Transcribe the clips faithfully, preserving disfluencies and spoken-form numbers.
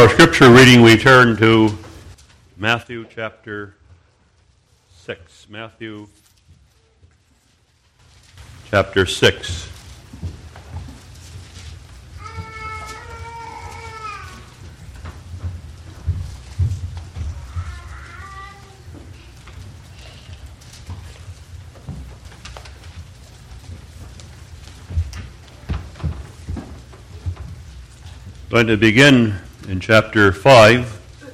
our scripture reading, we turn to Matthew chapter six. Matthew chapter six. I'm going to begin in chapter five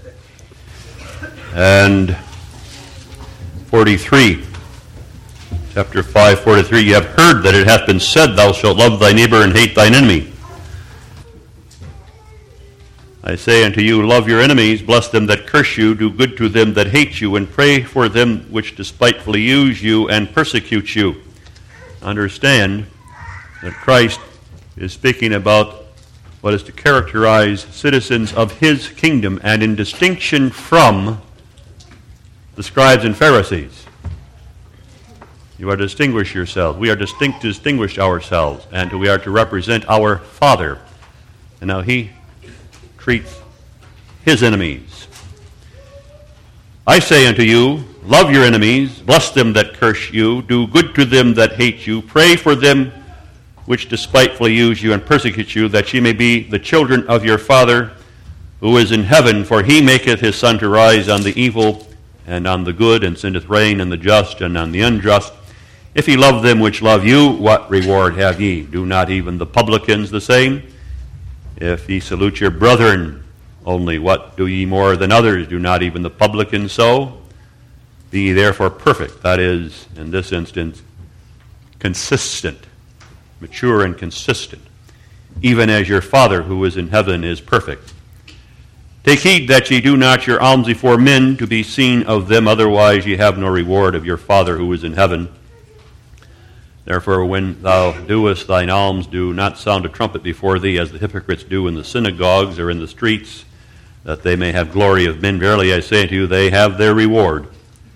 and forty-three. Chapter five, forty-three. You have heard that it hath been said, Thou shalt love thy neighbor and hate thine enemy. I say unto you, love your enemies, bless them that curse you, do good to them that hate you, and pray for them which despitefully use you and persecute you. Understand that Christ is speaking about what is to characterize citizens of his kingdom, and in distinction from the scribes and Pharisees. You are to distinguish yourselves. We are distinct to distinguish ourselves, and we are to represent our Father. And now he treats his enemies. I say unto you, love your enemies, bless them that curse you, do good to them that hate you, pray for them which despitefully use you and persecute you, that ye may be the children of your Father who is in heaven. For he maketh his sun to rise on the evil and on the good, and sendeth rain on the just and on the unjust. If ye love them which love you, what reward have ye? Do not even the publicans the same? If ye salute your brethren only, what do ye more than others? Do not even the publicans so? Be ye therefore perfect, that is, in this instance, consistent, mature and consistent, even as your Father who is in heaven is perfect. Take heed that ye do not your alms before men to be seen of them, otherwise ye have no reward of your Father who is in heaven. Therefore, when thou doest thine alms, do not sound a trumpet before thee, as the hypocrites do in the synagogues or in the streets, that they may have glory of men. Verily I say unto you, they have their reward.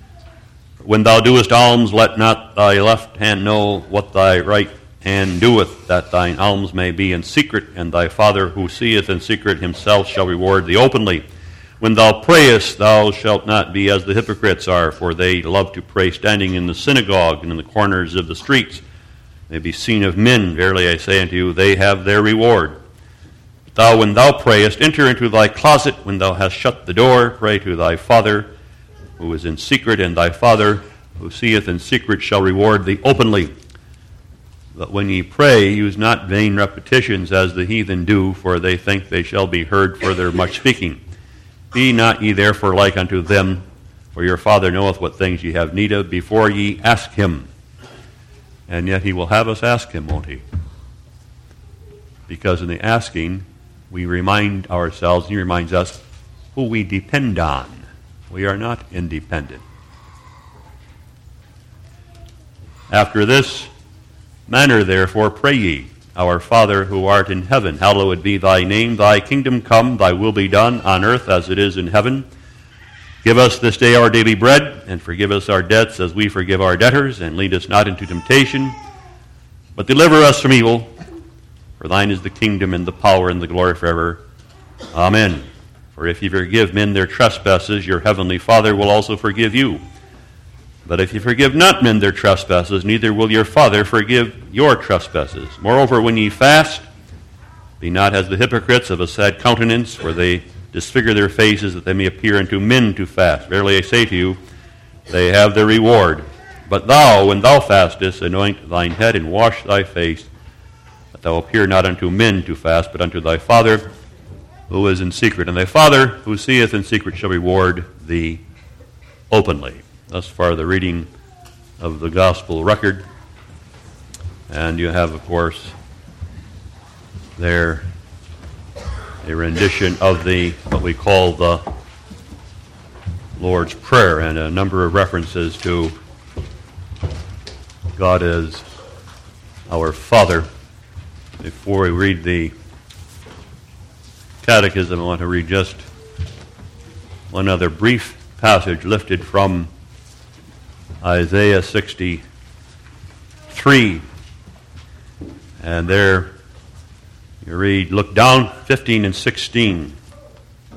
When thou doest alms, let not thy left hand know what thy right hand doeth, that thine alms may be in secret, and thy Father who seeth in secret himself shall reward thee openly. When thou prayest, thou shalt not be as the hypocrites are, for they love to pray standing in the synagogue and in the corners of the streets, they be seen of men. Verily I say unto you, they have their reward. But thou, when thou prayest, enter into thy closet, when thou hast shut the door, pray to thy Father who is in secret, and thy Father who seeth in secret shall reward thee openly. But when ye pray, use not vain repetitions as the heathen do, for they think they shall be heard for their much speaking. Be not ye therefore like unto them, for your Father knoweth what things ye have need of before ye ask him. And yet he will have us ask him, won't he? Because in the asking, we remind ourselves, he reminds us, who we depend on. We are not independent. After this manner, therefore, pray ye, Our Father who art in heaven, hallowed be thy name. Thy kingdom come, thy will be done on earth as it is in heaven. Give us this day our daily bread, and forgive us our debts as we forgive our debtors, and lead us not into temptation, but deliver us from evil. For thine is the kingdom and the power and the glory forever. Amen. For if ye forgive men their trespasses, your heavenly Father will also forgive you. But if you forgive not men their trespasses, neither will your Father forgive your trespasses. Moreover, when ye fast, be not as the hypocrites of a sad countenance, for they disfigure their faces, that they may appear unto men to fast. Verily I say to you, they have their reward. But thou, when thou fastest, anoint thine head and wash thy face, that thou appear not unto men to fast, but unto thy Father who is in secret. And thy Father who seeth in secret shall reward thee openly. Thus far the reading of the gospel record. And you have, of course, there a rendition of the what we call the Lord's Prayer, and a number of references to God as our Father. Before we read the Catechism, I want to read just one other brief passage lifted from Isaiah sixty-three. And there you read, look down, fifteen and sixteen.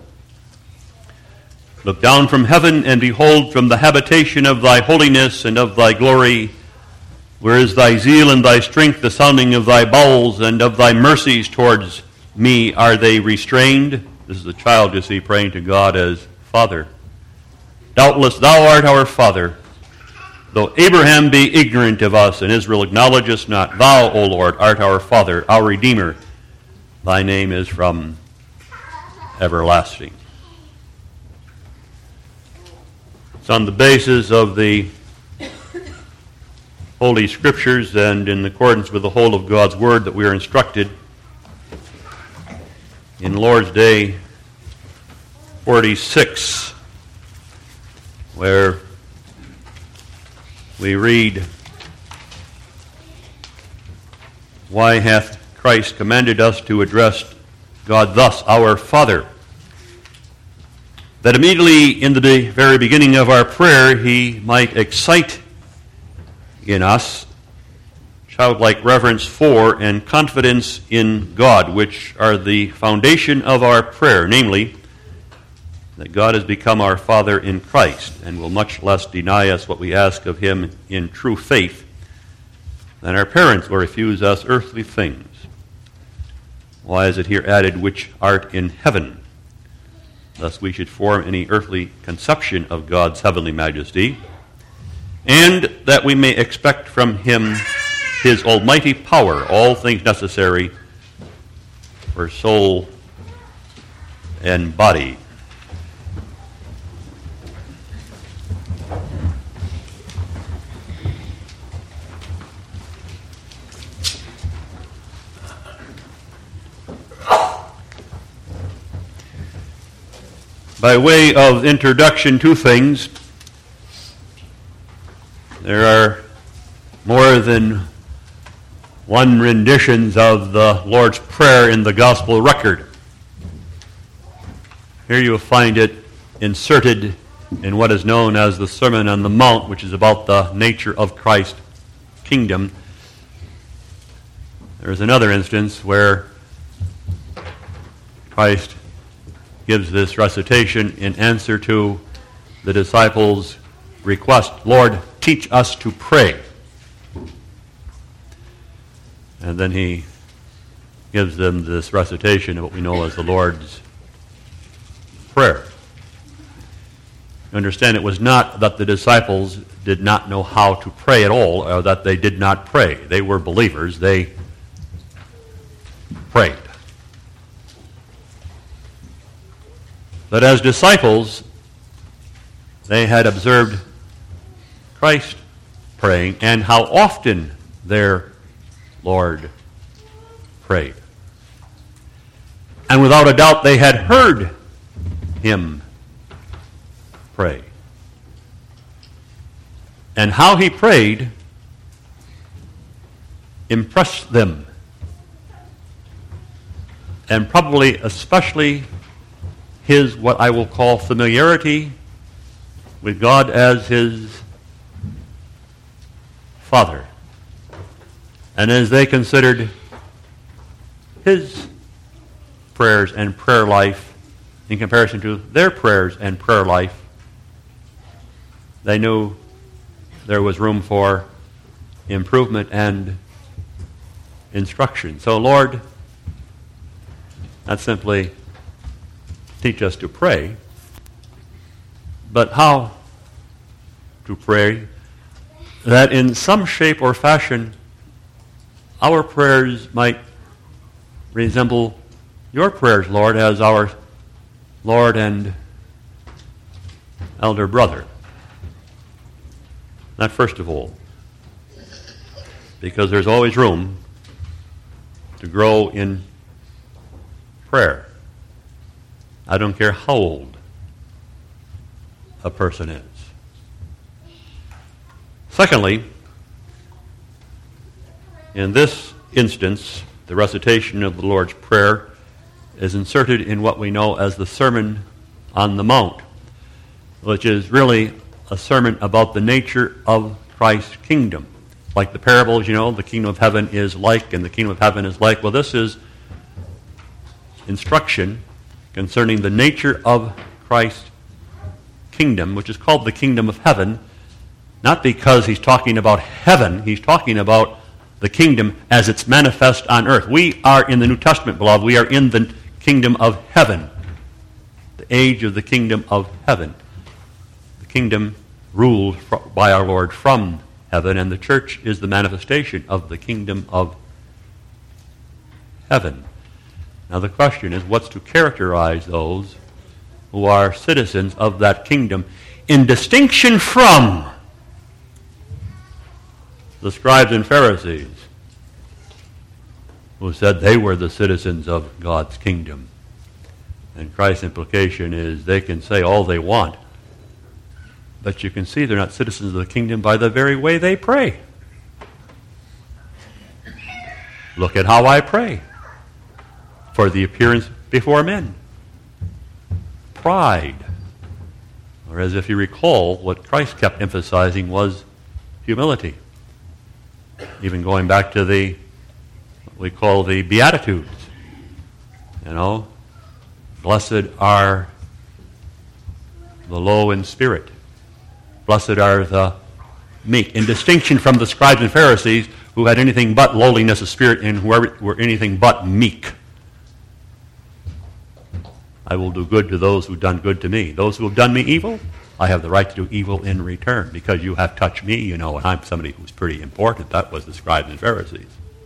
Look down from heaven, and behold, from the habitation of thy holiness and of thy glory, where is thy zeal and thy strength, the sounding of thy bowels, and of thy mercies towards me are they restrained? This is a child, you see, praying to God as Father. Doubtless thou art our Father, though Abraham be ignorant of us, and Israel acknowledge us not. Thou, O Lord, art our Father, our Redeemer. Thy name is from everlasting. It's on the basis of the Holy Scriptures and in accordance with the whole of God's Word that we are instructed in Lord's Day forty-six, where we read, "Why hath Christ commanded us to address God thus, our Father?" That immediately in the very beginning of our prayer he might excite in us childlike reverence for and confidence in God, which are the foundation of our prayer, namely, that God has become our Father in Christ and will much less deny us what we ask of him in true faith than our parents will refuse us earthly things. Why is it here added, which art in heaven? Lest we should form any earthly conception of God's heavenly majesty, and that we may expect from him his almighty power, all things necessary for soul and body. By way of introduction to things, there are more than one renditions of the Lord's Prayer in the Gospel record. Here you will find it inserted in what is known as the Sermon on the Mount, which is about the nature of Christ's kingdom. There is another instance where Christ gives this recitation in answer to the disciples' request, "Lord, teach us to pray." And then he gives them this recitation of what we know as the Lord's Prayer. Understand, it was not that the disciples did not know how to pray at all, or that they did not pray. They were believers. They prayed. But as disciples, they had observed Christ praying and how often their Lord prayed. And without a doubt, they had heard him pray. And how he prayed impressed them. And probably especially his, what I will call, familiarity with God as his Father. And as they considered his prayers and prayer life in comparison to their prayers and prayer life, they knew there was room for improvement and instruction. So, Lord, not simply teach us to pray, but how to pray, that in some shape or fashion our prayers might resemble your prayers, Lord, as our Lord and elder brother. That first of all, because there's always room to grow in prayer. I don't care how old a person is. Secondly, in this instance, the recitation of the Lord's Prayer is inserted in what we know as the Sermon on the Mount, which is really a sermon about the nature of Christ's kingdom. Like the parables, you know, the kingdom of heaven is like, and the kingdom of heaven is like. Well, this is instruction concerning the nature of Christ's kingdom, which is called the kingdom of heaven, not because he's talking about heaven, he's talking about the kingdom as it's manifest on earth. We are in the New Testament, beloved, we are in the kingdom of heaven, the age of the kingdom of heaven. The kingdom ruled by our Lord from heaven, and the church is the manifestation of the kingdom of heaven. Now the question is, what's to characterize those who are citizens of that kingdom in distinction from the scribes and Pharisees who said they were the citizens of God's kingdom? And Christ's implication is they can say all they want, but you can see they're not citizens of the kingdom by the very way they pray. Look at how I pray. For the appearance before men. Pride. Whereas if you recall, what Christ kept emphasizing was humility. Even going back to the, what we call the Beatitudes. You know, blessed are the low in spirit. Blessed are the meek. In distinction from the scribes and Pharisees who had anything but lowliness of spirit and who were anything but meek. I will do good to those who have done good to me. Those who have done me evil, I have the right to do evil in return because you have touched me, you know, and I'm somebody who's pretty important. That was the scribes and Pharisees.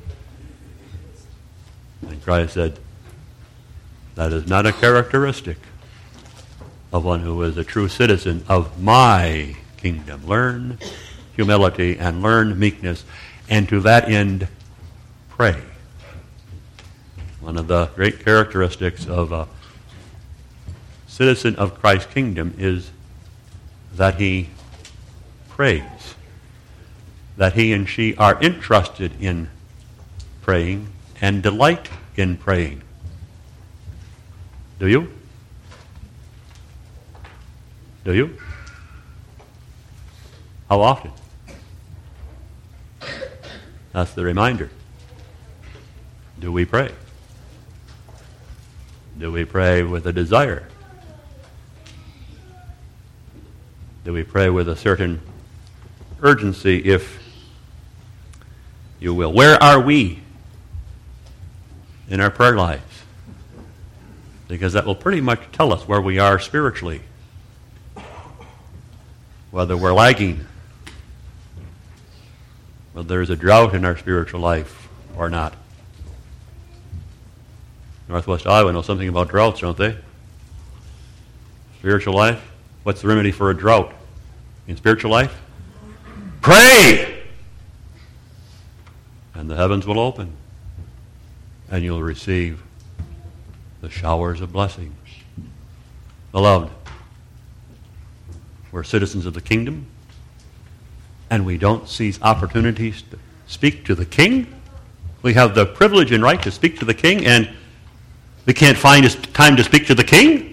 And Christ said, that is not a characteristic of one who is a true citizen of my kingdom. Learn humility and learn meekness, and to that end, pray. One of the great characteristics of a citizen of Christ's kingdom is that he prays, that he and she are interested in praying and delight in praying. Do you? Do you? How often? That's the reminder. Do we pray? Do we pray with a desire? Do we pray with a certain urgency, if you will? Where are we in our prayer lives? Because that will pretty much tell us where we are spiritually. Whether we're lagging, whether there's a drought in our spiritual life or not. Northwest Iowa knows something about droughts, don't they? Spiritual life. What's the remedy for a drought in spiritual life? Pray! And the heavens will open. And you'll receive the showers of blessing. Beloved, we're citizens of the kingdom, and we don't seize opportunities to speak to the king. We have the privilege and right to speak to the king, and we can't find time to speak to the king.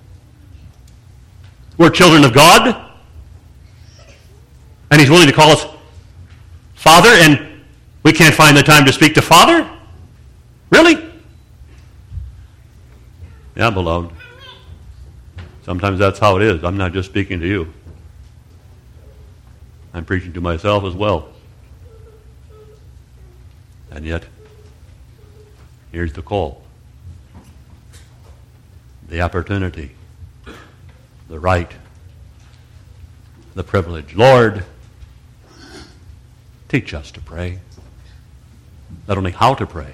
We're children of God, and he's willing to call us Father, and we can't find the time to speak to Father? Really? Yeah, beloved. Sometimes that's how it is. I'm not just speaking to you. I'm preaching to myself as well. And yet, here's the call. The opportunity. The right, the privilege. Lord, teach us to pray. Not only how to pray,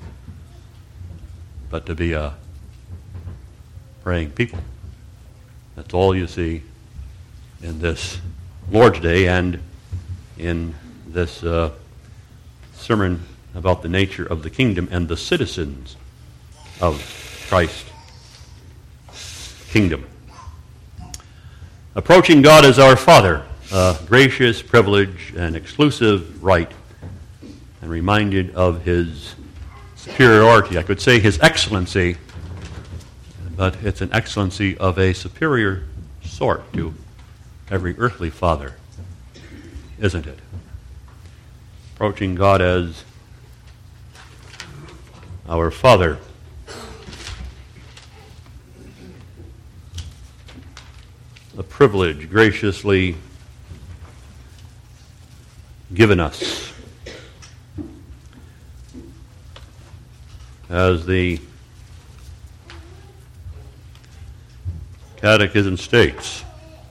but to be a praying people. That's all you see in this Lord's Day and in this uh, sermon about the nature of the kingdom and the citizens of Christ's kingdom. Approaching God as our Father, a gracious privilege and exclusive right, and reminded of his superiority. I could say his excellency, but it's an excellency of a superior sort to every earthly father, isn't it? Approaching God as our Father. The privilege graciously given us. As the Catechism states,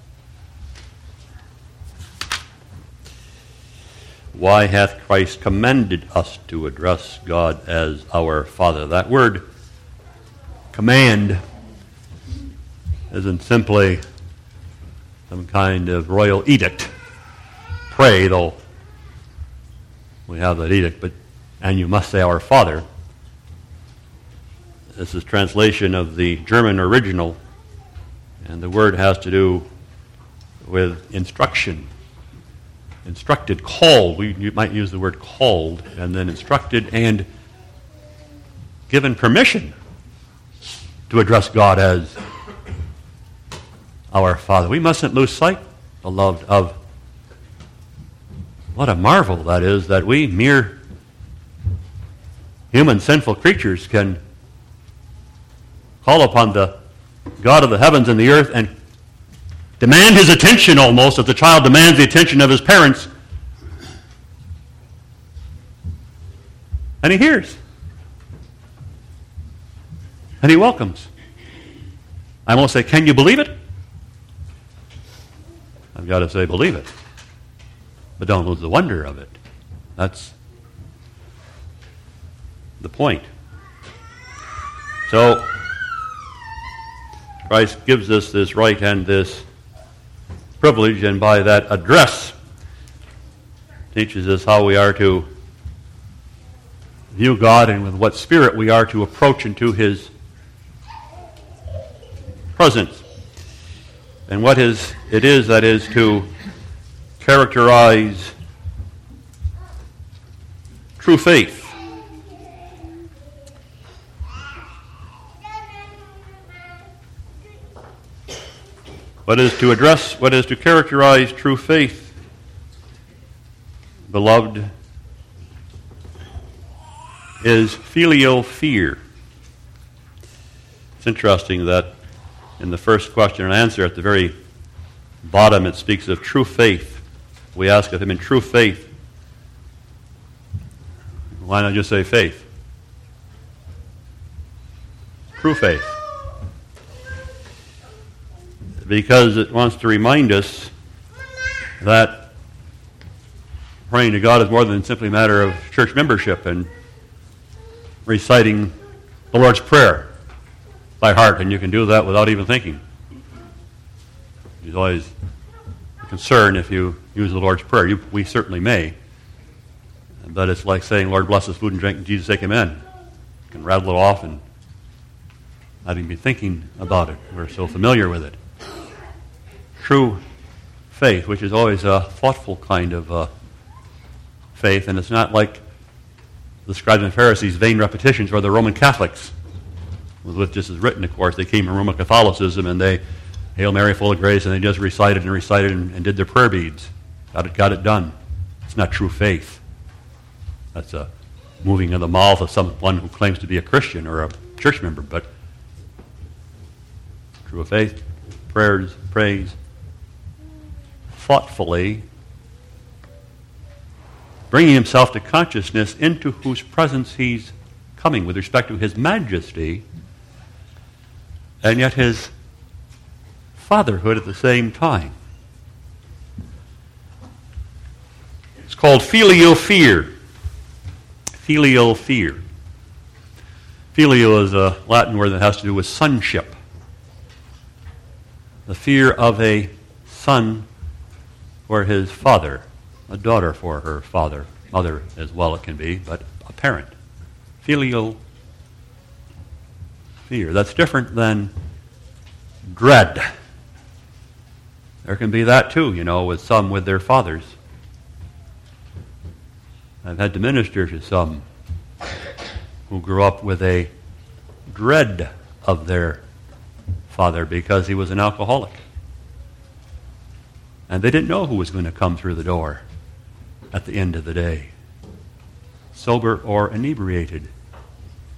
why hath Christ commanded us to address God as our Father? That word, command, isn't simply some kind of royal edict. Pray, though we have that edict, but and you must say our Father. This is translation of the German original, and the word has to do with instruction. Instructed, called. We you might use the word called, and then instructed and given permission to address God as our Father. We mustn't lose sight, beloved, of what a marvel that is that we mere human sinful creatures can call upon the God of the heavens and the earth and demand his attention almost as the child demands the attention of his parents. And he hears. And he welcomes. I won't say, can you believe it? I've got to say, believe it. But don't lose the wonder of it. That's the point. So, Christ gives us this right and this privilege, and by that address teaches us how we are to view God and with what spirit we are to approach into his presence. And what is it is that is to characterize true faith. What is to address, what is to characterize true faith, beloved, is filial fear. It's interesting that in the first question and answer at the very bottom it speaks of true faith. We ask of him in true faith. Why not just say faith? True faith. Because it wants to remind us that praying to God is more than simply a matter of church membership and reciting the Lord's Prayer by heart, and you can do that without even thinking. There's always a concern if you use the Lord's Prayer. You, we certainly may, but it's like saying, Lord, bless us food and drink, in Jesus' sake, amen. You can rattle it off and not even be thinking about it. We're so familiar with it. True faith, which is always a thoughtful kind of uh, faith, and it's not like the scribes and Pharisees' vain repetitions or the Roman Catholics, with which this is written, of course. They came from Roman Catholicism, and they, Hail Mary, full of grace, and they just recited and recited and, and did their prayer beads. Got it, got it done. It's not true faith. That's a moving of the mouth of someone who claims to be a Christian or a church member, but true faith, prayers, praise, thoughtfully bringing himself to consciousness into whose presence he's coming with respect to his majesty and yet his fatherhood at the same time. It's called filial fear. Filial fear. Filial is a Latin word that has to do with sonship. The fear of a son for his father, a daughter for her father, mother as well it can be, but a parent. Filial fear. That's different than dread. There can be that too, you know, with some with their fathers. I've had to minister to some who grew up with a dread of their father because he was an alcoholic. And they didn't know who was going to come through the door at the end of the day, sober or inebriated.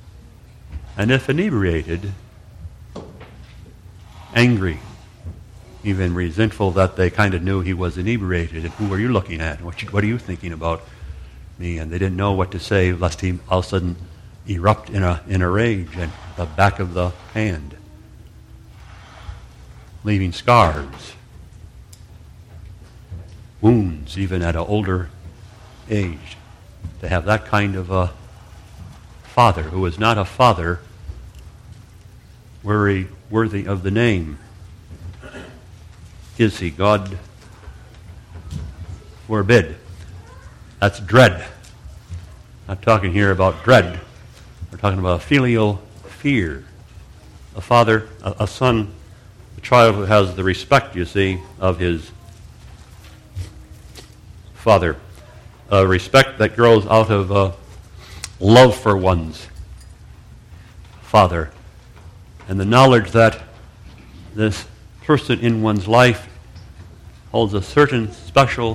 And if inebriated, angry, even resentful that they kind of knew he was inebriated. And who are you looking at? What, you, what are you thinking about me? And they didn't know what to say lest he all of a sudden erupt in a, in a rage at the back of the hand, leaving scars, wounds, even at an older age. To have that kind of a father who is not a father worthy, worthy of the name. Is he? God forbid. That's dread. Not talking here about dread. We're talking about filial fear. A father, a, a son, a child who has the respect, you see, of his father. A respect that grows out of uh, love for one's father. And the knowledge that this person in one's life holds a certain special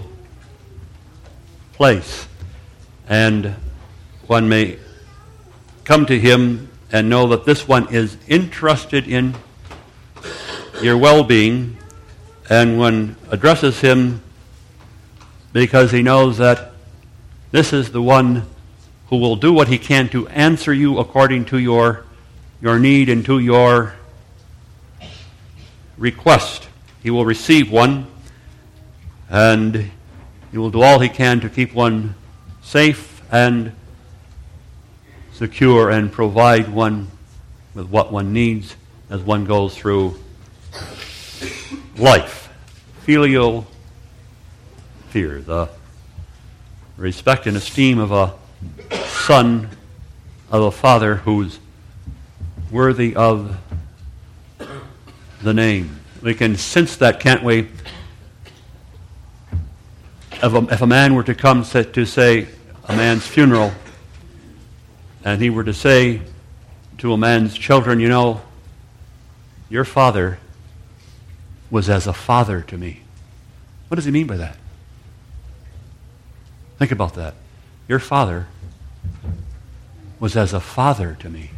place. And one may come to him and know that this one is interested in your well-being, and one addresses him because he knows that this is the one who will do what he can to answer you according to your, your need and to your request. He will receive one, and he will do all he can to keep one safe and secure and provide one with what one needs as one goes through life. Filial fear, the respect and esteem of a son, of a father who's worthy of the name. We can sense that, can't we? If a, if a man were to come to say a man's funeral, and he were to say to a man's children, you know, your father was as a father to me. What does he mean by that? Think about that. Your father was as a father to me.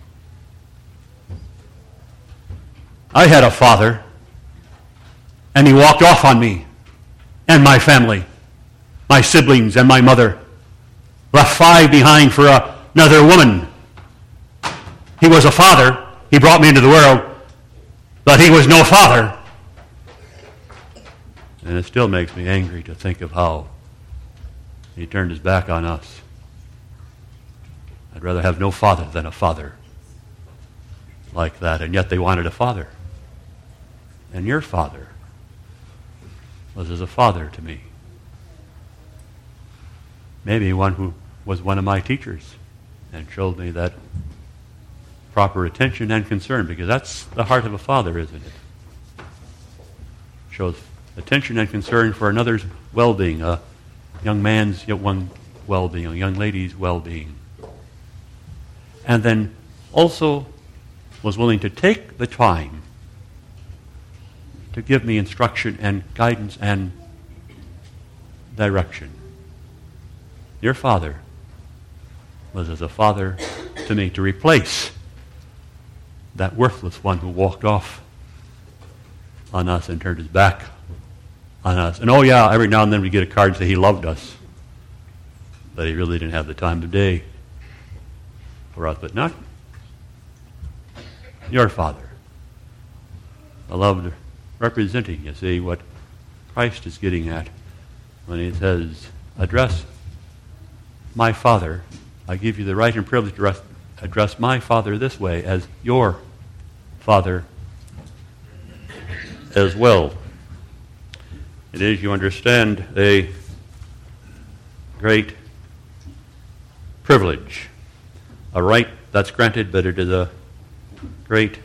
I had a father, and he walked off on me and my family, my siblings and my mother. Left five behind for a, another woman. He was a father. He brought me into the world, but he was no father. And it still makes me angry to think of how he turned his back on us. I'd rather have no father than a father like that, and yet they wanted a father. And your father was as a father to me. Maybe one who was one of my teachers and showed me that proper attention and concern, because that's the heart of a father, isn't it? Shows attention and concern for another's well-being, a young man's one well-being, a young lady's well-being. And then also was willing to take the time to give me instruction and guidance and direction. Your father was as a father to me, to replace that worthless one who walked off on us and turned his back on us. And oh yeah, every now and then we get a card and say he loved us, but he really didn't have the time of day for us. But not your father. I loved representing, you see, what Christ is getting at when he says, address my Father. I give you the right and privilege to address, address my Father this way as your Father as well. It is, you understand, a great privilege, a right that's granted, but it is a great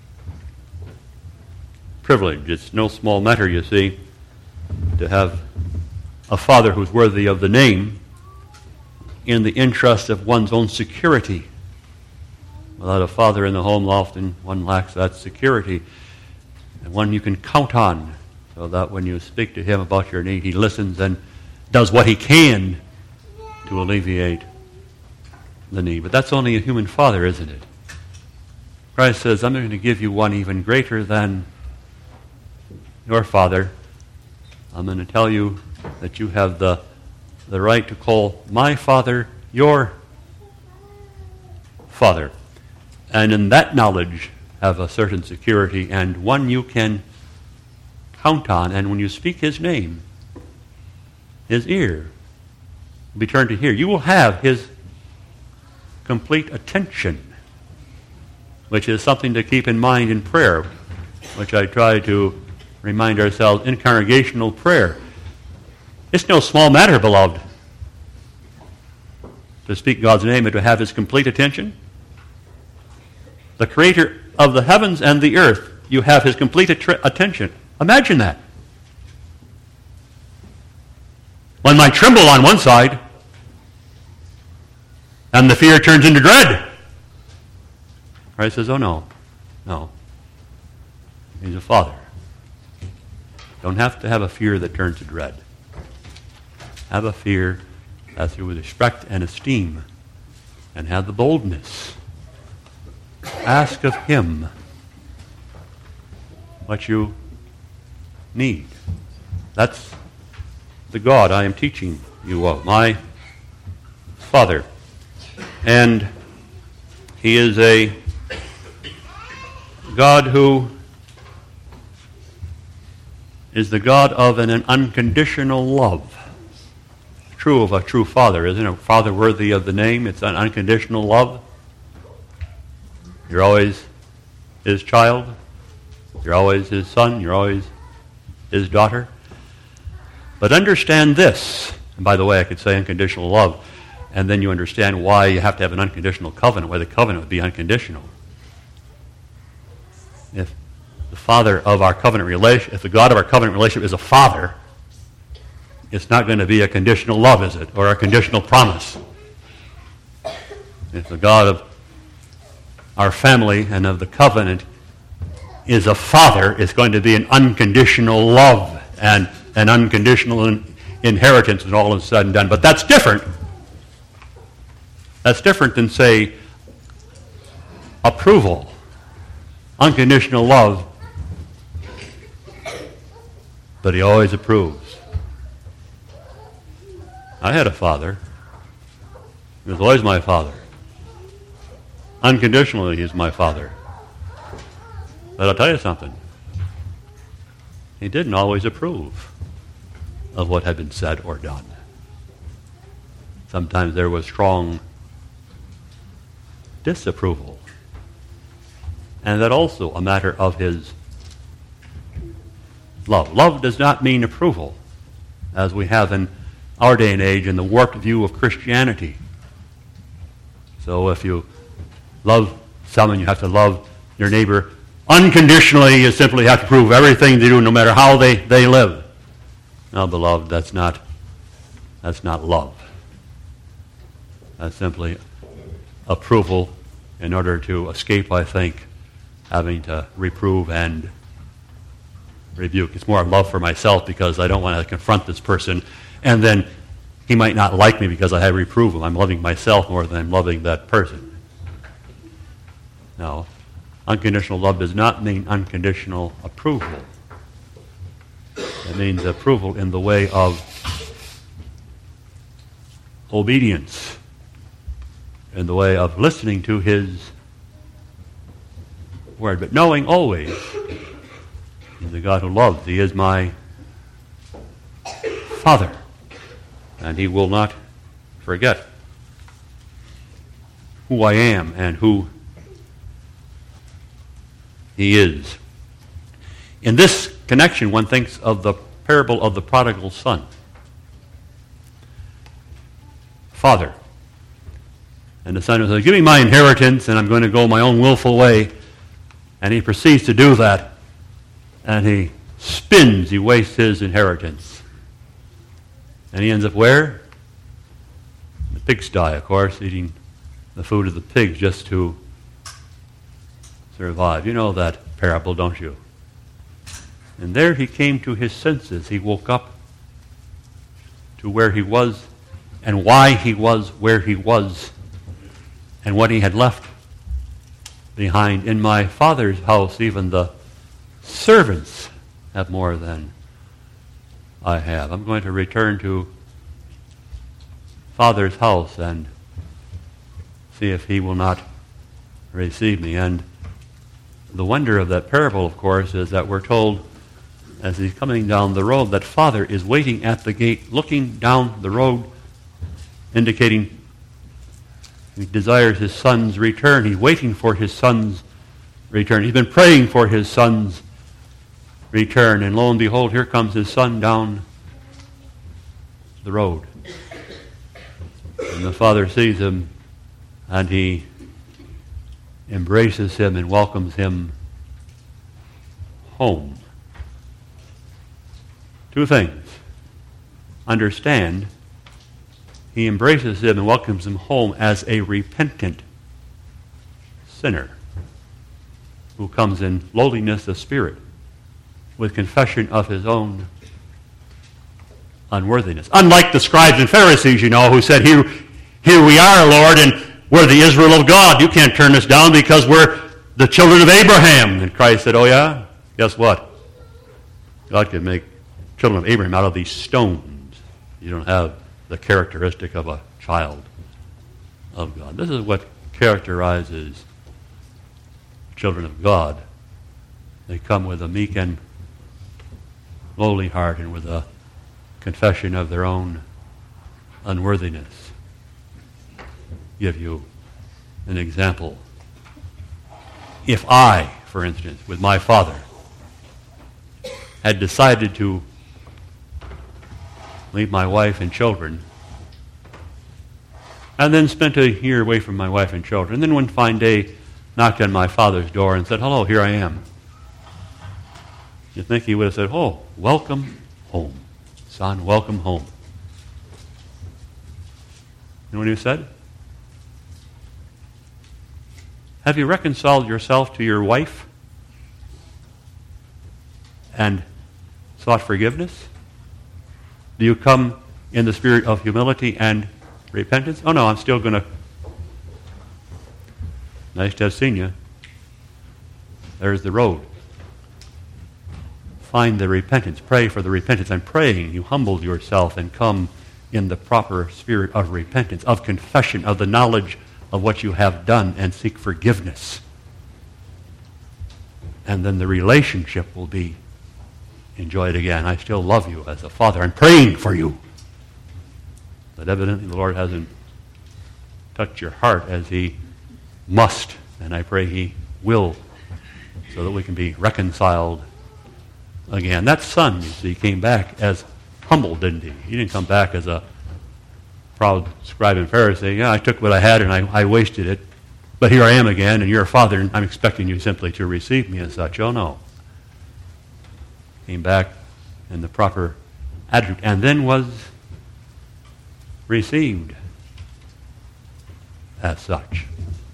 privilege. It's no small matter, you see, to have a father who's worthy of the name in the interest of one's own security. Without a father in the home, often one lacks that security, and one you can count on, so that when you speak to him about your need, he listens and does what he can to alleviate the need. But that's only a human father, isn't it? Christ says, I'm going to give you one even greater than your father, I'm going to tell you that you have the, the right to call my father your father. And in that knowledge have a certain security, and one you can count on. And when you speak his name, his ear will be turned to hear. You will have his complete attention, which is something to keep in mind in prayer, which I try to remind ourselves in congregational prayer. It's no small matter, beloved, to speak God's name and to have his complete attention. The creator of the heavens and the earth, you have his complete att- attention. Imagine that. One might tremble on one side, and the fear turns into dread. Christ says, oh no, no. He's a father. Don't have to have a fear that turns to dread. Have a fear that's with respect and esteem, and have the boldness. Ask of him what you need. That's the God I am teaching you of, my Father. And he is a God who is the God of an, an unconditional love. True of a true father, isn't it? A father worthy of the name. It's an unconditional love. You're always his child. You're always his son. You're always his daughter. But understand this, and by the way, I could say unconditional love, and then you understand why you have to have an unconditional covenant, why the covenant would be unconditional. If the father of our covenant relation, if the God of our covenant relationship is a father, it's not going to be a conditional love, is it? Or a conditional promise. If the God of our family and of the covenant is a father, it's going to be an unconditional love and an unconditional in- inheritance when all is said and done. But that's different. That's different than, say, approval, unconditional love. But he always approves. I had a father. He was always my father. Unconditionally, he's my father. But I'll tell you something. He didn't always approve of what had been said or done. Sometimes there was strong disapproval. And that also a matter of his love. Love does not mean approval, as we have in our day and age in the warped view of Christianity. So if you love someone, you have to love your neighbor unconditionally. You simply have to prove everything they do, no matter how they, they live. Now, beloved, that's not that's not love. That's simply approval in order to escape, I think, having to reprove and rebuke. It's more love for myself because I don't want to confront this person, and then he might not like me because I have reproved him. I'm loving myself more than I'm loving that person. No, unconditional love does not mean unconditional approval. It means approval in the way of obedience, in the way of listening to his word, but knowing always he's the God who loves. He is my Father, and he will not forget who I am and who he is. In this connection, one thinks of the parable of the prodigal son. Father. And the son says, give me my inheritance, and I'm going to go my own willful way. And he proceeds to do that. And he spins, he wastes his inheritance. And he ends up where? In the pigsty, of course, eating the food of the pigs just to survive. You know that parable, don't you? And there he came to his senses. He woke up to where he was and why he was where he was and what he had left behind. In my Father's house, even the servants have more than I have. I'm going to return to Father's house and see if he will not receive me. And the wonder of that parable, of course, is that we're told as he's coming down the road that Father is waiting at the gate, looking down the road, indicating he desires his son's return. He's waiting for his son's return. He's been praying for his son's return. And lo and behold, here comes his son down the road. And the father sees him, and he embraces him and welcomes him home. Two things. Understand, he embraces him and welcomes him home as a repentant sinner who comes in lowliness of spirit with confession of his own unworthiness. Unlike the scribes and Pharisees, you know, who said, here, here we are, Lord, and we're the Israel of God. You can't turn us down because we're the children of Abraham. And Christ said, oh yeah? Guess what? God can make children of Abraham out of these stones. You don't have the characteristic of a child of God. This is what characterizes children of God. They come with a meek and lowly heart and with a confession of their own unworthiness. Give you an example. If I, for instance, with my father, had decided to leave my wife and children, and then spent a year away from my wife and children, and then one fine day knocked on my father's door and said, hello, here I am. You think he would have said, oh, welcome home. Son, welcome home. You know what he said? Have you reconciled yourself to your wife and sought forgiveness? Do you come in the spirit of humility and repentance? Oh no, I'm still going to... Nice to have seen you. There's the road. Find the repentance. Pray for the repentance. I'm praying you humble yourself and come in the proper spirit of repentance, of confession, of the knowledge of what you have done, and seek forgiveness. And then the relationship will be enjoyed again. I still love you as a father. I'm praying for you. But evidently the Lord hasn't touched your heart as he must, and I pray he will, so that we can be reconciled again. That son, you see, came back as humble, didn't he? He didn't come back as a proud scribe and Pharisee. Yeah, I took what I had and I, I wasted it, but here I am again, and you're a father, and I'm expecting you simply to receive me as such. Oh, no. Came back in the proper attitude, and then was received as such.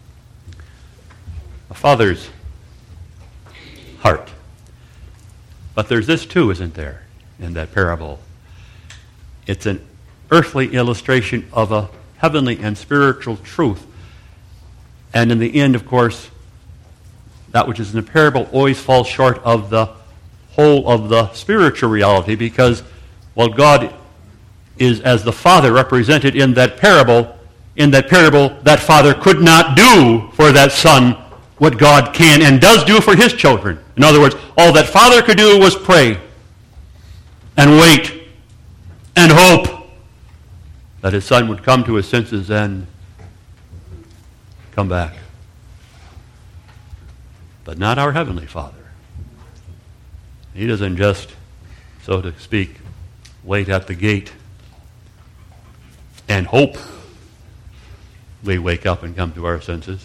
A father's heart. But there's this too, isn't there, in that parable? It's an earthly illustration of a heavenly and spiritual truth. And in the end, of course, that which is in the parable always falls short of the whole of the spiritual reality, because while God is as the Father represented in that parable, in that parable, that Father could not do for that Son what God can and does do for his children. In other words, all that Father could do was pray and wait and hope that his Son would come to his senses and come back. But not our Heavenly Father. He doesn't just, so to speak, wait at the gate and hope we wake up and come to our senses.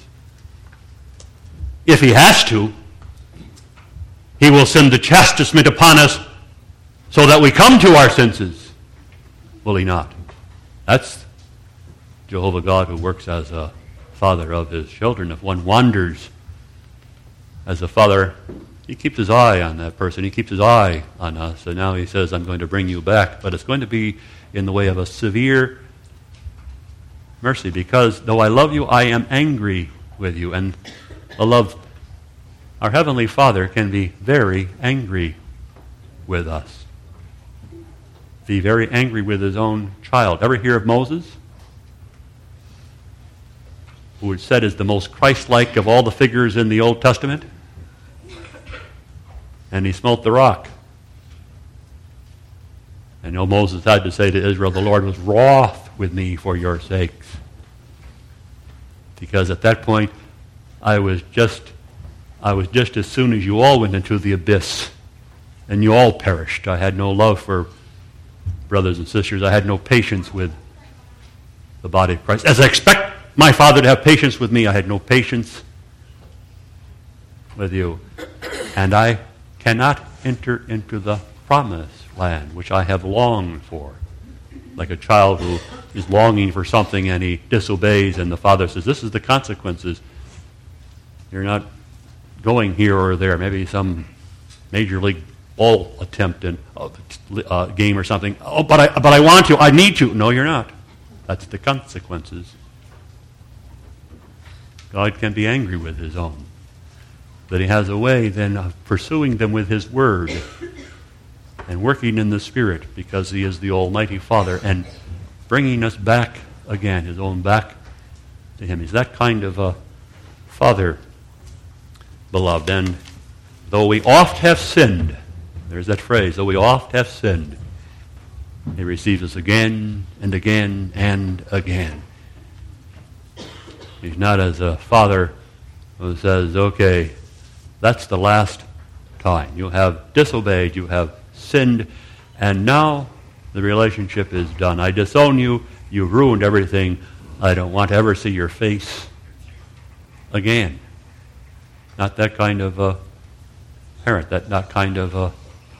If he has to, he will send the chastisement upon us so that we come to our senses. Will he not? That's Jehovah God, who works as a father of his children. If one wanders as a father, he keeps his eye on that person. He keeps his eye on us. And now he says, I'm going to bring you back. But it's going to be in the way of a severe mercy, because though I love you, I am angry with you. And the love, our Heavenly Father can be very angry with us. Be very angry with his own child. Ever hear of Moses? Who is said is the most Christ-like of all the figures in the Old Testament? And he smote the rock. And you know, Moses had to say to Israel, the Lord was wroth with me for your sakes. Because at that point, I was just, I was just as soon as you all went into the abyss, and you all perished. I had no love for brothers and sisters. I had no patience with the body of Christ. As I expect my Father to have patience with me, I had no patience with you. And I cannot enter into the promised land, which I have longed for. Like a child who is longing for something and he disobeys, and the father says, this is the consequences. You're not going here or there. Maybe some major league ball attempt in a uh, game or something. Oh, but I, but I want to. I need to. No, you're not. That's the consequences. God can be angry with his own. But he has a way then of pursuing them with his word and working in the Spirit, because he is the Almighty Father, and bringing us back again, his own back to him. He's that kind of a Father, beloved. And though we oft have sinned, there's that phrase, though we oft have sinned, he receives us again and again and again. He's not as a father who says, okay, that's the last time. You have disobeyed, you have sinned, and now the relationship is done. I disown you, you've ruined everything, I don't want to ever see your face again. Not that kind of a parent, that not kind of a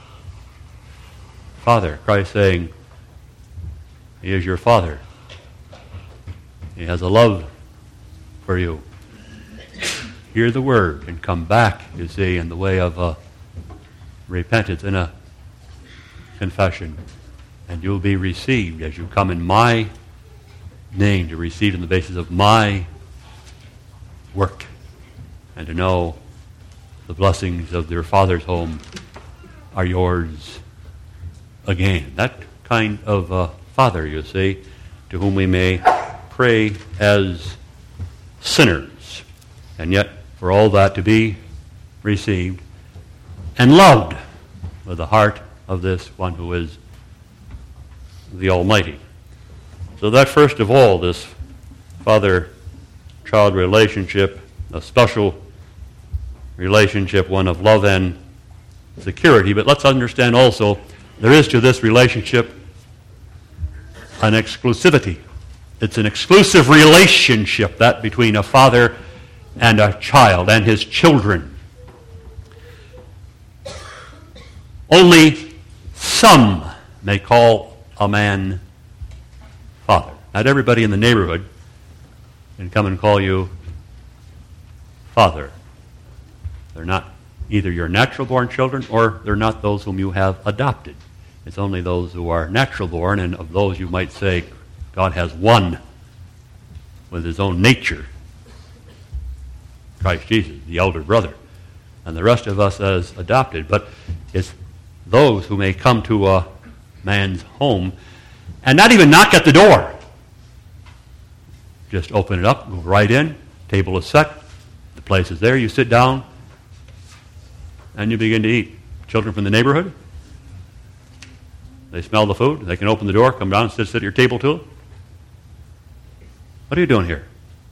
father. Christ saying, he is your Father. He has a love for you. Hear the word and come back, you see, in the way of a repentance, in a confession, and you'll be received as you come in my name, to receive on the basis of my work, and to know the blessings of your Father's home are yours again. That kind of uh, Father, you see, to whom we may pray as sinners, and yet for all that to be received and loved with the heart of this one who is the Almighty. So that first of all, this father-child relationship, a special relationship, one of love and security. But let's understand also, there is to this relationship an exclusivity. It's an exclusive relationship, that between a father and a child and his children. Only some may call a man father. Not everybody in the neighborhood can come and call you father. They're not either your natural-born children, or they're not those whom you have adopted. It's only those who are natural-born, and of those you might say God has one with his own nature, Christ Jesus, the elder brother, and the rest of us as adopted. But it's those who may come to a man's home and not even knock at the door. Just open it up, go right in, table is set, the place is there, you sit down, and you begin to eat. Children from the neighborhood, they smell the food, they can open the door, come down and sit, sit at your table too. What are you doing here?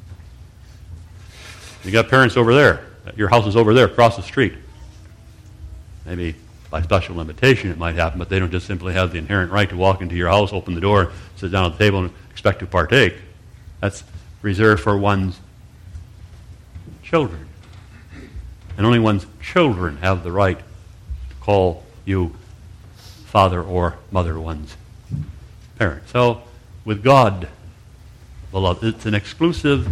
You got parents over there. Your house is over there, across the street. Maybe by special invitation it might happen, but they don't just simply have the inherent right to walk into your house, open the door, sit down at the table, and expect to partake. That's reserved for one's children. And only one's children have the right to call you father or mother, one's parent. So, with God, beloved, it's an exclusive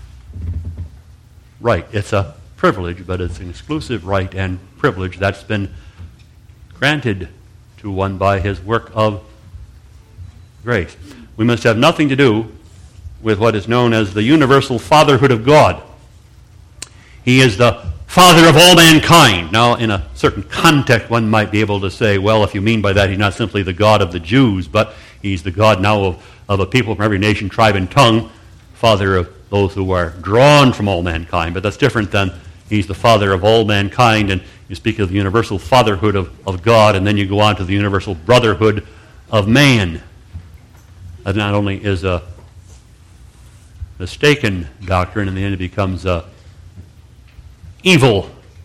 right. It's a privilege, but it's an exclusive right and privilege that's been granted to one by his work of grace. We must have nothing to do with what is known as the universal fatherhood of God. He is the Father of all mankind. Now, in a certain context, one might be able to say, well, if you mean by that, he's not simply the God of the Jews, but he's the God now of, of a people from every nation, tribe, and tongue, Father of those who are drawn from all mankind. But that's different than he's the Father of all mankind, and you speak of the universal fatherhood of, of God, and then you go on to the universal brotherhood of man. That not only is a mistaken doctrine, in the end it becomes a evil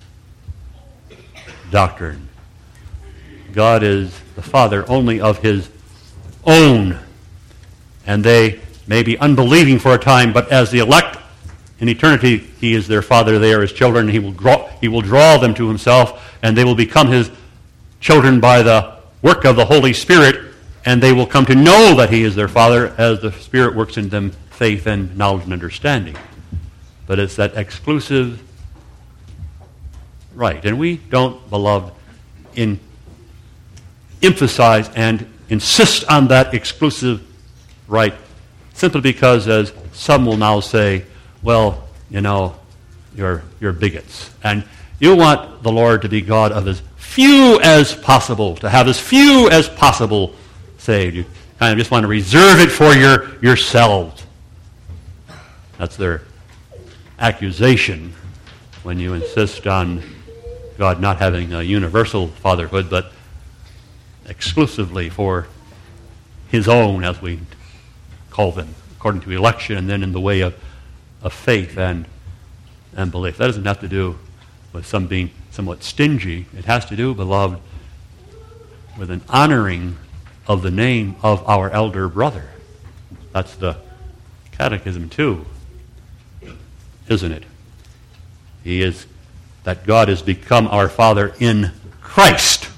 doctrine. God is the Father only of his own, and they may be unbelieving for a time, but as the elect in eternity, he is their Father. They are his children, and he will draw, he will draw them to himself, and they will become his children by the work of the Holy Spirit, and they will come to know that he is their Father as the Spirit works in them faith and knowledge and understanding. But it's that exclusive right. And we don't, beloved, in emphasize and insist on that exclusive right simply because, as some will now say, well, you know, you're, you're bigots. And you want the Lord to be God of as few as possible, to have as few as possible saved. You kind of just want to reserve it for your yourselves. That's their accusation when you insist on God not having a universal fatherhood, but exclusively for his own, as we call them, according to election, and then in the way of, of faith and, and belief. That doesn't have to do with some being somewhat stingy. It has to do, beloved, with an honoring of the name of our elder brother. That's the catechism too, isn't it? He is that God has become our Father in Christ.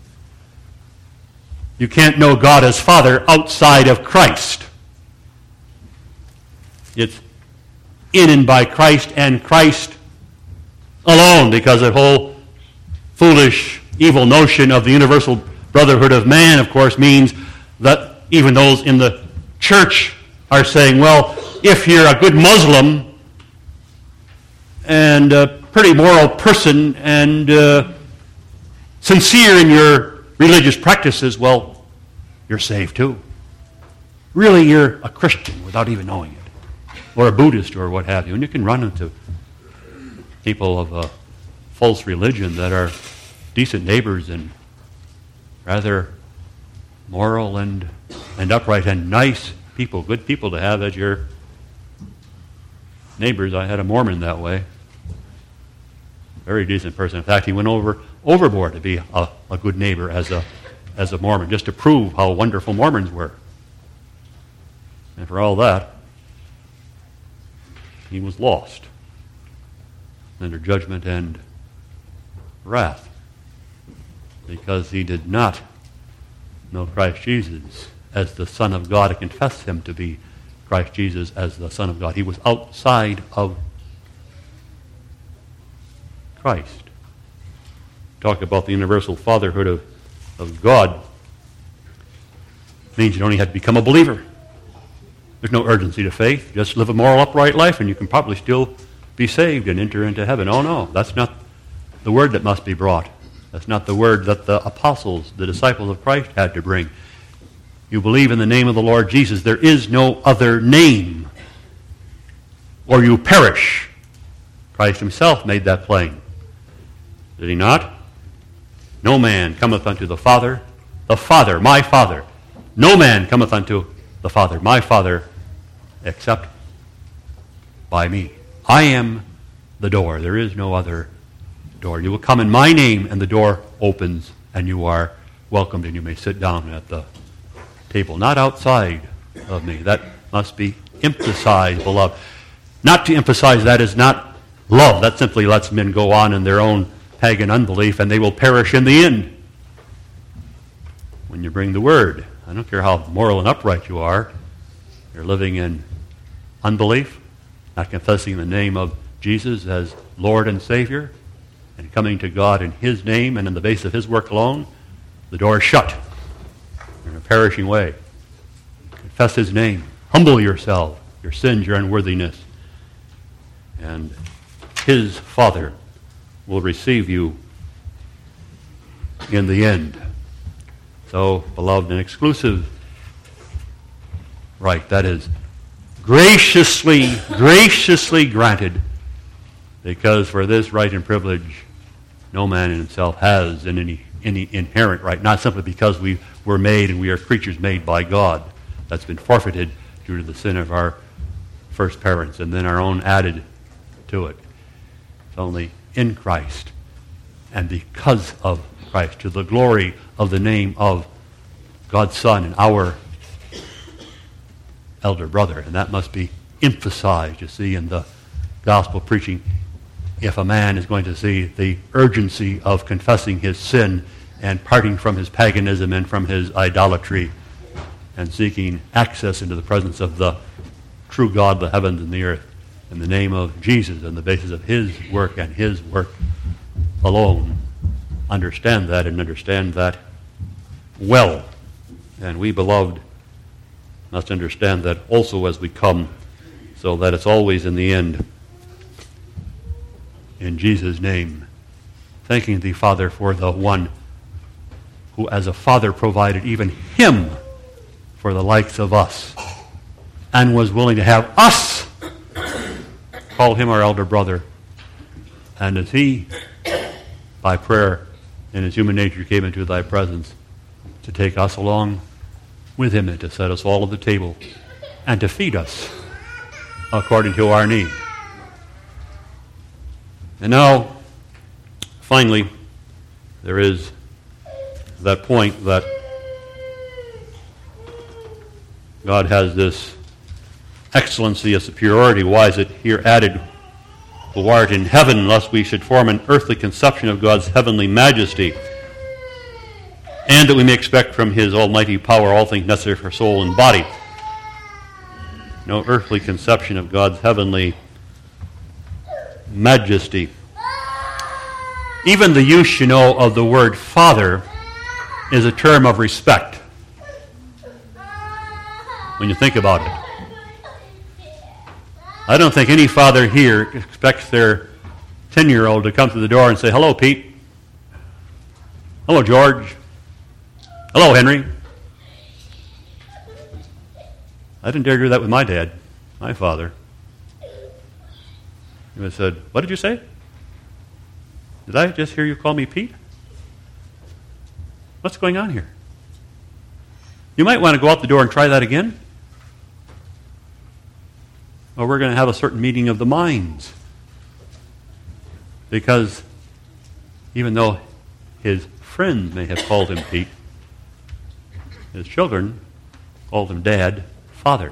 You can't know God as Father outside of Christ. It's in and by Christ and Christ alone, because that whole foolish, evil notion of the universal brotherhood of man, of course, means that even those in the church are saying, well, if you're a good Muslim and a pretty moral person and uh, sincere in your religious practices, well, you're saved too. Really, you're a Christian without even knowing it, or a Buddhist or what have you. And you can run into people of a false religion that are decent neighbors and rather moral and, and upright and nice people, good people to have as your neighbors. I had a Mormon that way. Very decent person. In fact, he went over overboard to be a, a good neighbor as a as a Mormon, just to prove how wonderful Mormons were. And for all that, he was lost under judgment and wrath, because he did not know Christ Jesus as the Son of God and confess him to be Christ Jesus as the Son of God. He was outside of Christ. Talk about the universal fatherhood of, of God means you only have to become a believer. There's no urgency to faith. Just live a moral, upright life, and you can probably still be saved and enter into heaven. Oh, no, that's not the word that must be brought. That's not the word that the apostles, the disciples of Christ, had to bring. You believe in the name of the Lord Jesus. There is no other name, or you perish. Christ himself made that plain. Did he not? No man cometh unto the Father, the Father, my Father. No man cometh unto the Father, my Father, except by me. I am the door. There is no other door. You will come in my name, and the door opens, and you are welcomed, and you may sit down at the table. Not outside of me. That must be emphasized, beloved. Not to emphasize that is not love. That simply lets men go on in their own pagan unbelief, and they will perish in the end. When you bring the word, I don't care how moral and upright you are, you're living in unbelief, not confessing the name of Jesus as Lord and Savior, and coming to God in his name and in the base of his work alone, the door is shut. You're in a perishing way. Confess his name. Humble yourself, your sins, your unworthiness. And his Father will receive you in the end. So, beloved, an exclusive right, that is graciously, graciously granted, because for this right and privilege no man in himself has any, any inherent right, not simply because we were made and we are creatures made by God. That's been forfeited due to the sin of our first parents, and then our own added to it. It's only in Christ and because of Christ, to the glory of the name of God's Son and our elder brother. And that must be emphasized, you see, in the gospel preaching. If a man is going to see the urgency of confessing his sin and parting from his paganism and from his idolatry and seeking access into the presence of the true God, the heavens and the earth, in the name of Jesus, on the basis of his work and his work alone, understand that and understand that well. And we, beloved, must understand that also as we come, so that it's always in the end, in Jesus' name, thanking thee, Father, for the one who as a father provided even him for the likes of us and was willing to have us call him our elder brother. And as he, by prayer in his human nature, came into thy presence to take us along with him and to set us all at the table and to feed us according to our need. And now, finally, there is that point that God has this excellency, a superiority. Why is it here added, who art in heaven, lest we should form an earthly conception of God's heavenly majesty, and that we may expect from his almighty power all things necessary for soul and body. No earthly conception of God's heavenly majesty. Even the use, you know, of the word Father is a term of respect when you think about it. I don't think any father here expects their ten-year-old to come to the door and say, "Hello, Pete. Hello, George. Hello, Henry." I didn't dare do that with my dad, my father. He would have said, "What did you say? Did I just hear you call me Pete? What's going on here?" You might want to go out the door and try that again. Or we're going to have a certain meeting of the minds. Because even though his friends may have called him Pete, his children called him Dad, Father.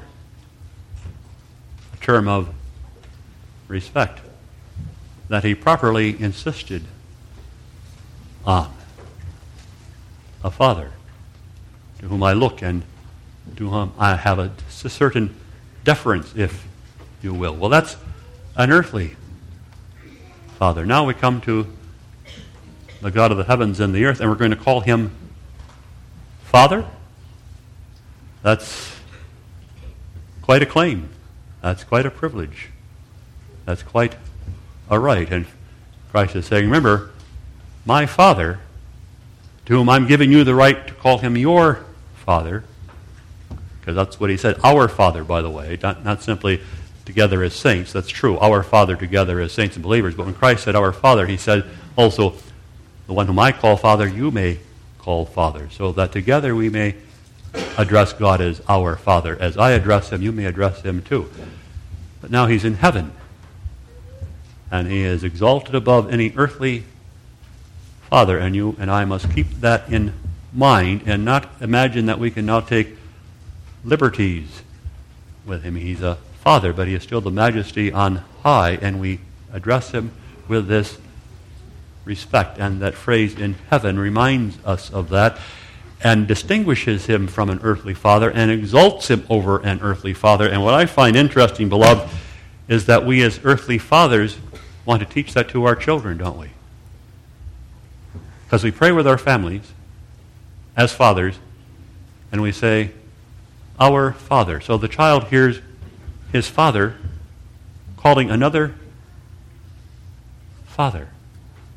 A term of respect that he properly insisted on. A father to whom I look and to whom I have a certain deference, if you will. Well, that's an earthly father. Now we come to the God of the heavens and the earth, and we're going to call him Father. That's quite a claim. That's quite a privilege. That's quite a right. And Christ is saying, remember, my Father, to whom I'm giving you the right to call him your Father, because that's what he said, our Father, by the way, not, not simply together as saints. That's true, our Father together as saints and believers. But when Christ said our Father, he said also, the one whom I call Father, you may call Father, so that together we may address God as our Father. As I address him, you may address him too. But now he's in heaven, and he is exalted above any earthly father, and you and I must keep that in mind and not imagine that we can now take liberties with him. He's a father, but he is still the majesty on high, and we address him with this respect. And that phrase in heaven reminds us of that and distinguishes him from an earthly father and exalts him over an earthly father. And what I find interesting, beloved, is that we as earthly fathers want to teach that to our children, don't we? Because we pray with our families as fathers, and we say, our Father. So the child hears his father calling another Father.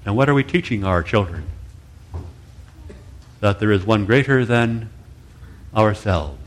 And what are we teaching our children? That there is one greater than ourselves,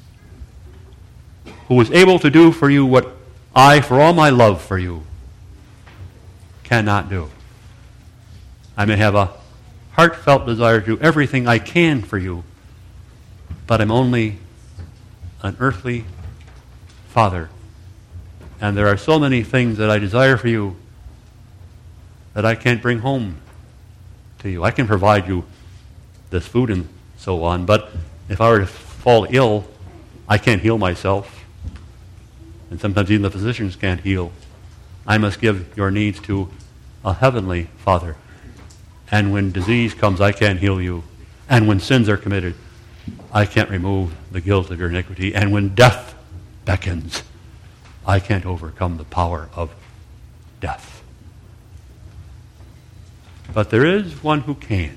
who is able to do for you what I, for all my love for you, cannot do. I may have a heartfelt desire to do everything I can for you, but I'm only an earthly father. And there are so many things that I desire for you that I can't bring home to you. I can provide you this food and so on, but if I were to fall ill, I can't heal myself. And sometimes even the physicians can't heal. I must give your needs to a heavenly Father. And when disease comes, I can't heal you. And when sins are committed, I can't remove the guilt of your iniquity. And when death beckons, I can't overcome the power of death. But there is one who can.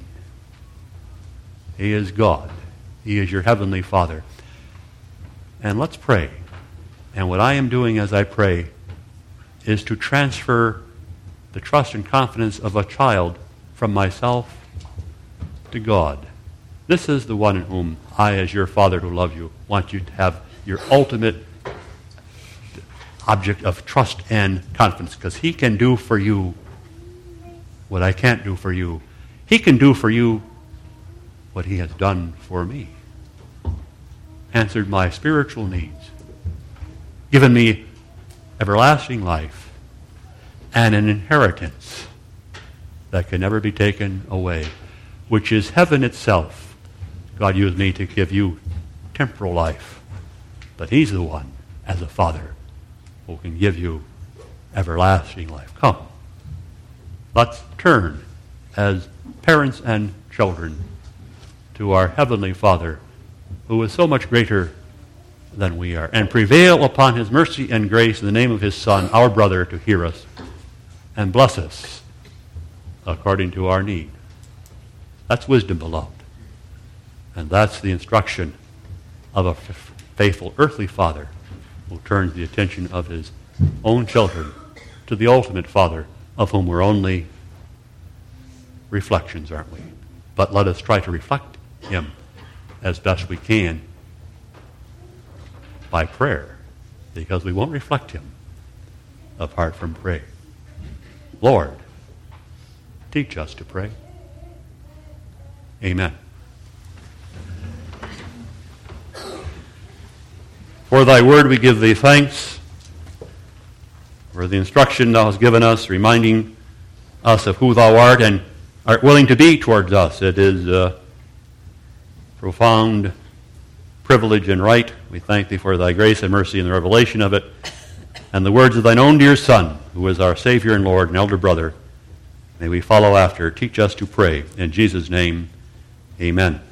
He is God. He is your heavenly Father. And let's pray. And what I am doing as I pray is to transfer the trust and confidence of a child from myself to God. This is the one in whom I, as your Father who loves you, want you to have your ultimate object of trust and confidence, because he can do for you what I can't do for you. He can do for you what he has done for me. Answered my spiritual needs, given me everlasting life, and an inheritance that can never be taken away, which is heaven itself. God used me to give you temporal life, but he's the one, as a Father, who can give you everlasting life. Come, let's turn as parents and children to our heavenly Father, who is so much greater than we are, and prevail upon his mercy and grace in the name of his Son, our brother, to hear us and bless us according to our need. That's wisdom, beloved. And that's the instruction of a f- faithful earthly Father who turns the attention of his own children to the ultimate Father, of whom we're only reflections, aren't we? But let us try to reflect him as best we can by prayer, because we won't reflect him apart from prayer. Lord, teach us to pray. Amen. For thy word we give thee thanks, for the instruction thou hast given us, reminding us of who thou art and art willing to be towards us. It is a profound privilege and right. We thank thee for thy grace and mercy and the revelation of it, and the words of thine own dear Son, who is our Savior and Lord and elder brother. May we follow after. Teach us to pray. In Jesus' name, amen.